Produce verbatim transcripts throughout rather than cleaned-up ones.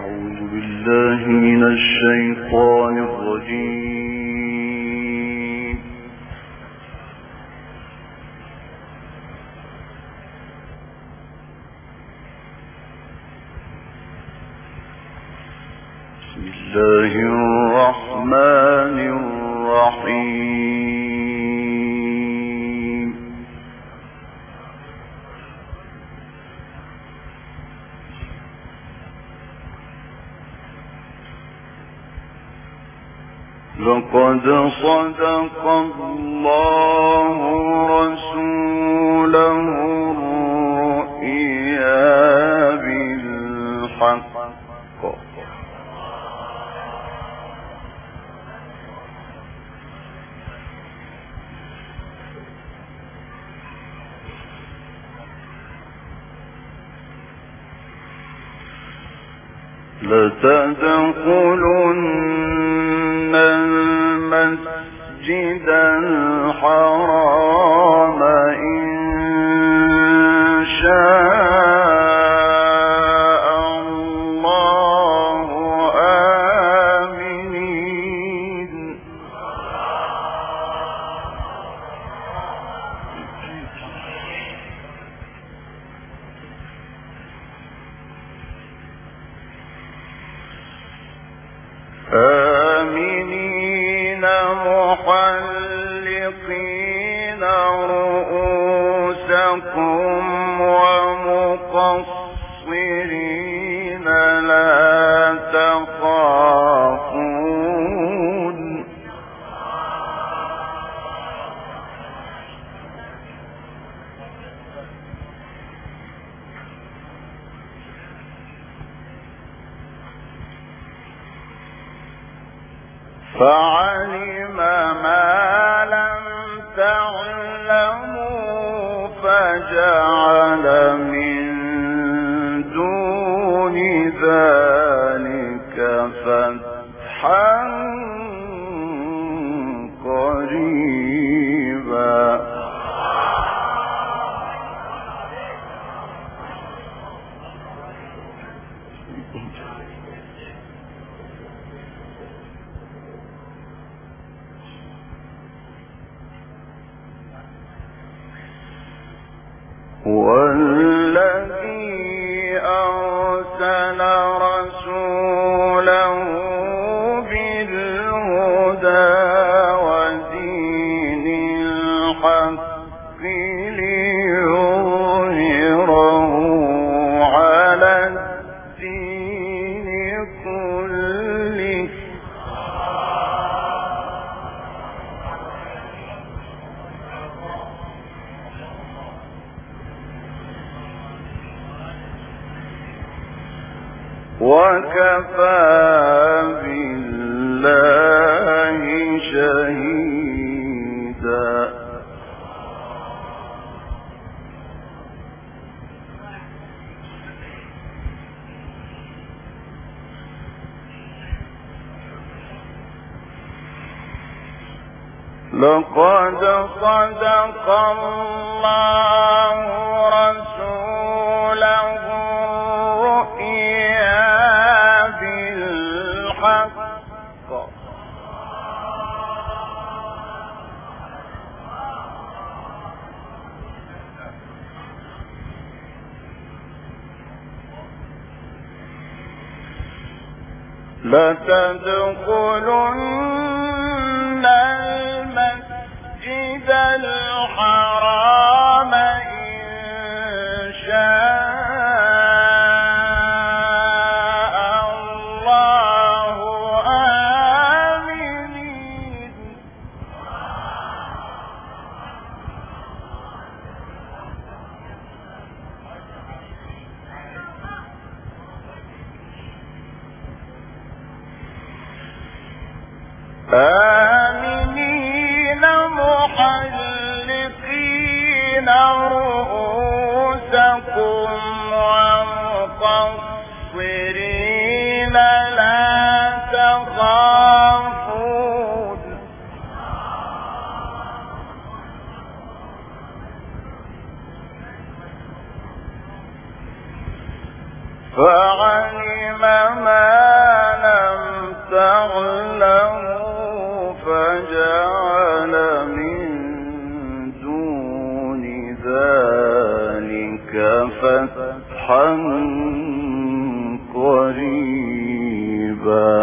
أعوذ بالله من الشيطان الرجيم. بسم الله الرحمن الرحيم. لقد صدق الله رسوله الرؤيا بالحق لتدخلن المسجد الحرام إن شاء الله آمنين. آمنين محلقين رؤوسكم ومقصرين لا تخافون. فعلم ما لم تعلموا فجعل من دون ذلك فتحا قريبا. والذي أرسل رسوله بالهدى ودين الحق ليظهره على الدين كله وكفى بالله شهيدا. لقد صدق الله رسوله الرؤيا بالحق لتدخلن المسجد الحرام إن شاء الله آمنين. آمنين محلقين رؤوسكم ومقصرين لا تخافون. فعلم ما لم تعلموا فجعل من دون ذلك فتحا قريبا.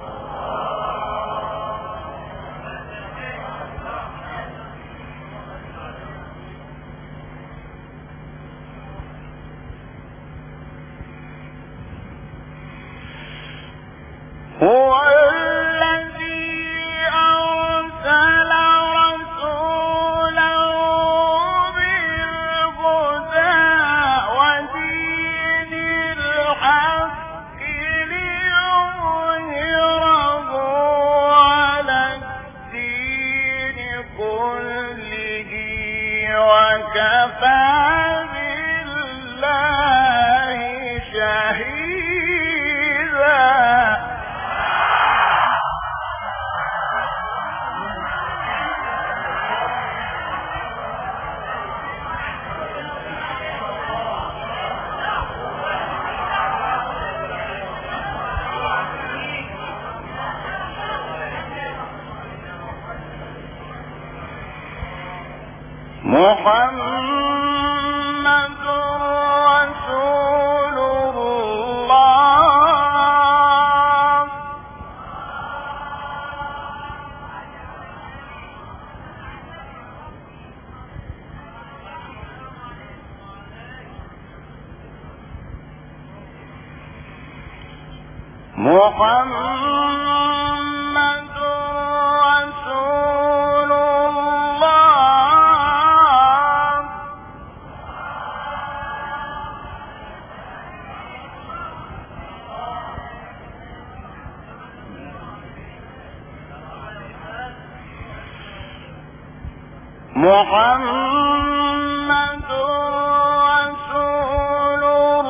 هو الذي أرسل رسوله بالهدى ودين الحق ليظهره على الدين كله وكفى بالله شهيدا. محمد رسول الله محمد رسول محمد رسول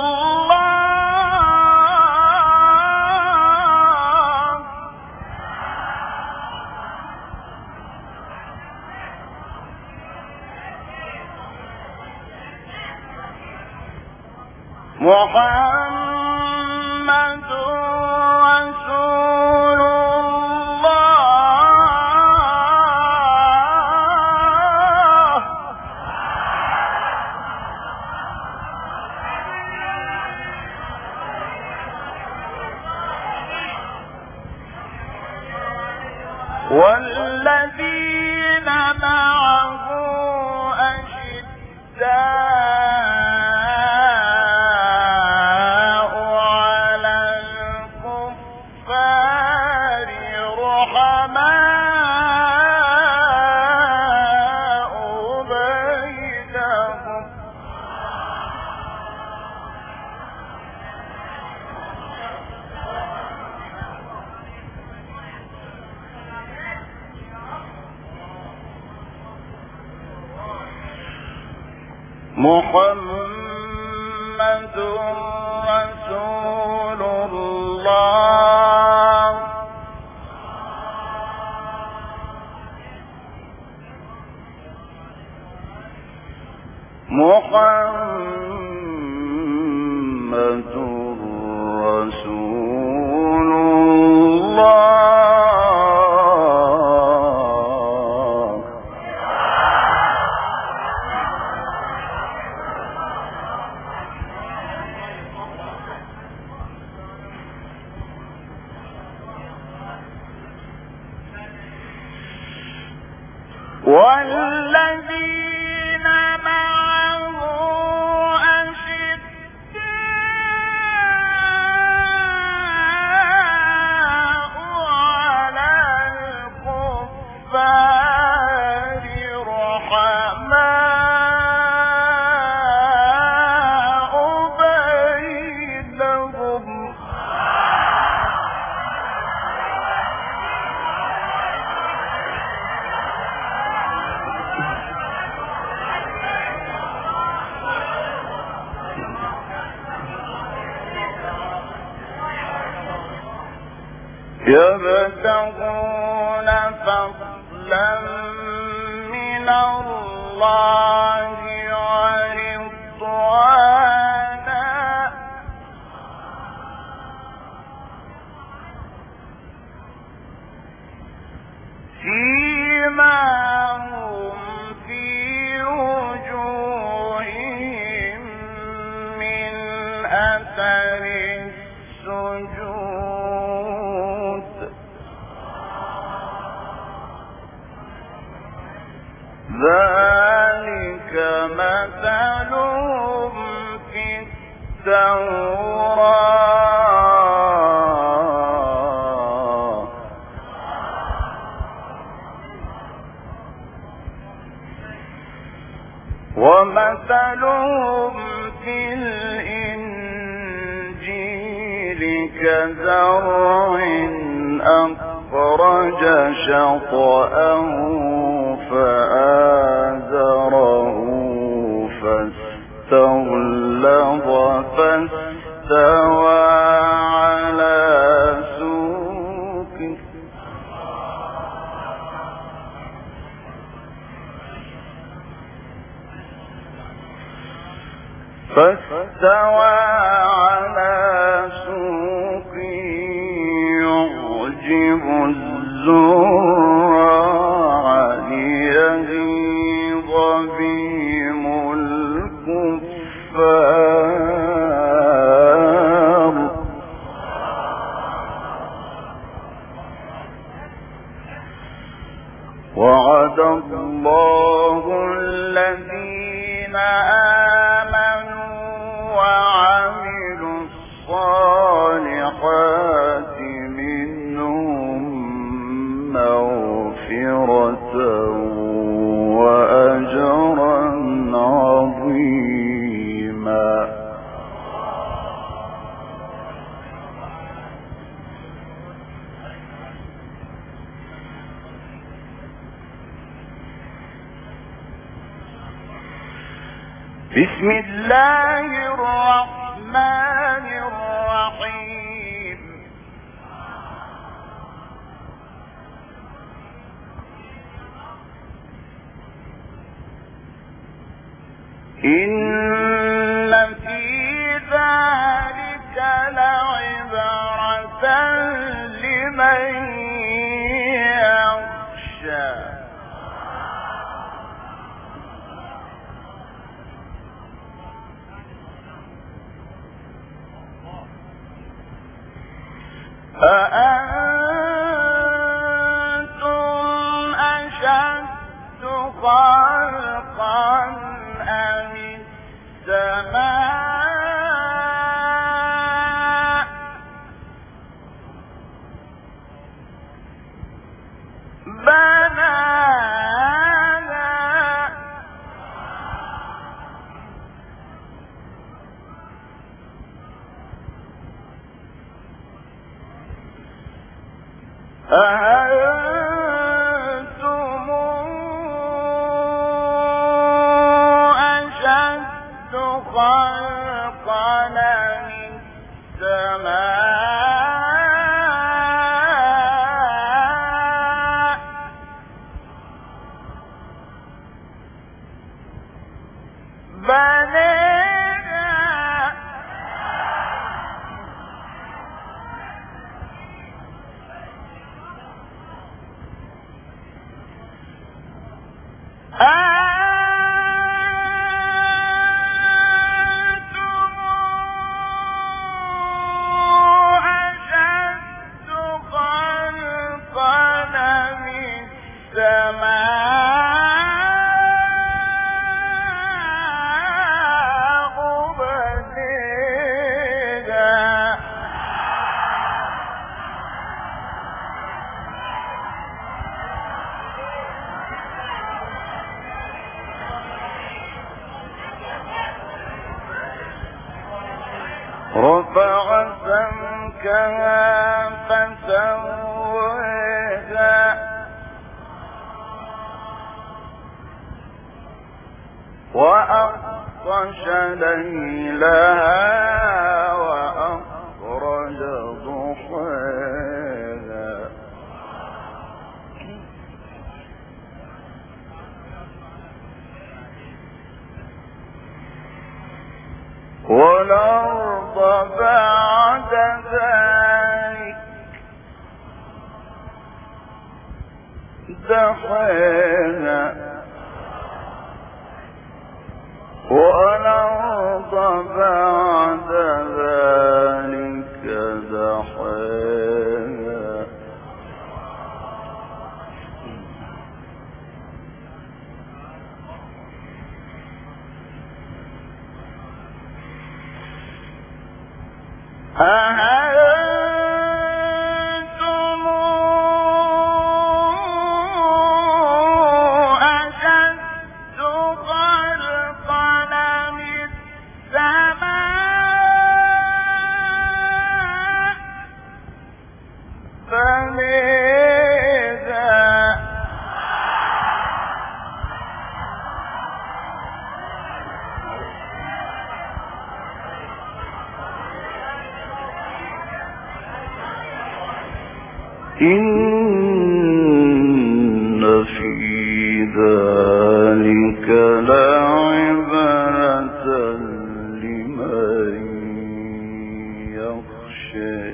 الله محمد رسول والذين معه أشداء على الكفار رحماء بينهم محمد رسول الله محمد رسول الله والذين معه أشداء على الكفار رحماء بينهم يبتغون فضلا من الله ورضوانا أثر السجود ذلك مثلهم في التوراة ومثلهم في الإنجيل كزرع أخرج شطأه فآزره فاستغلظ فاستوى على سوقه فاستوى على سوقه يعجب الزراع ليغيظ بهم الكفار وعد الله الذين آمنوا وعملوا الصالحات منهم مغفرة وأجرا عظيما بسم الله الرحمن الرحيم إن في ذلك لعبرة لمن يخشى أأنتم أشد خلقا أم السماء بناها أأنتم أشد خلقا أم السماء بناها أأنتم أشد خلقا أم السماء بنيها رفع سمكها فسواها وأغطش ليلها وأخرج ضحاها والأرض بعد ذلك دحاها والأرض بعد إن في ذلك لعبرة لمن يخشى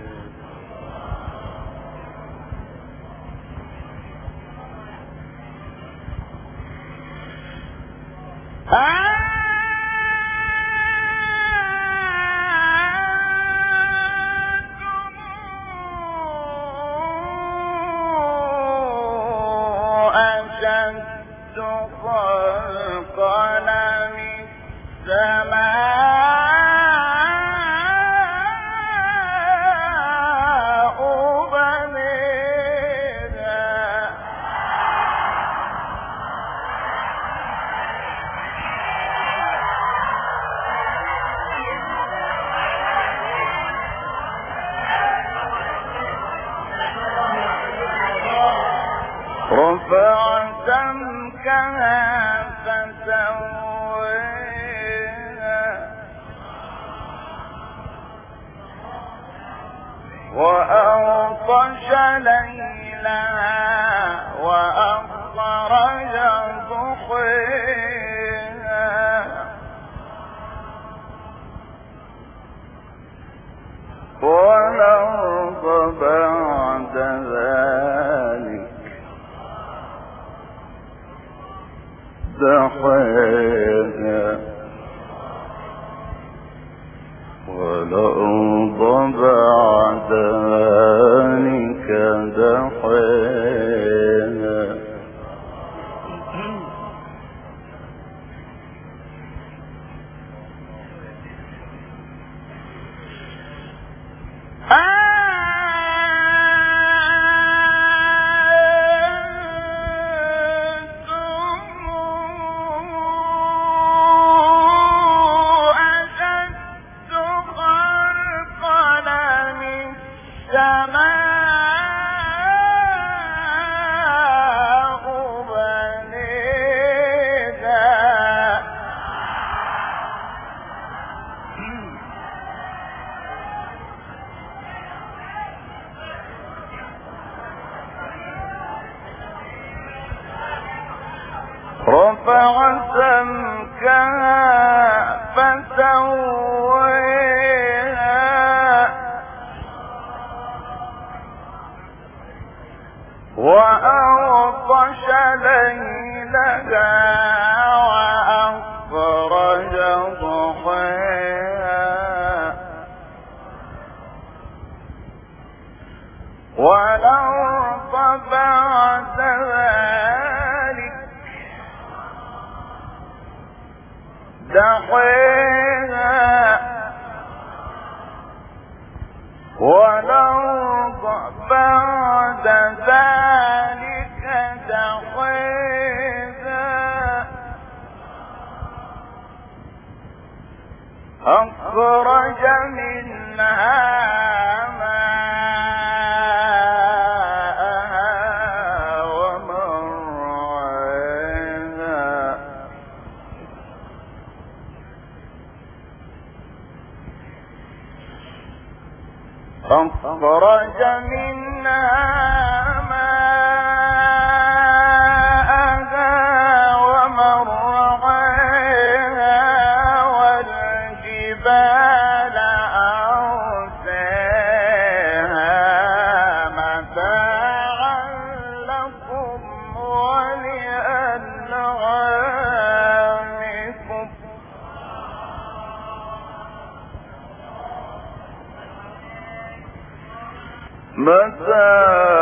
رفع سمكها فسويها وأغطش ليلها وأخرج ضحيها والأرض بعد ذلك دحيها والأرض بعد ذلك دحيها رفع سمكها فسويها وأغطش ليلها وأخرج ضحيها والأرض بعد ذلك دحيها والأرض بعد ذلك دحيها أخرج منها أخرج منها ماءها ومرعاها والجبال أرساها متاعا لكم ولأنعامكم متاعا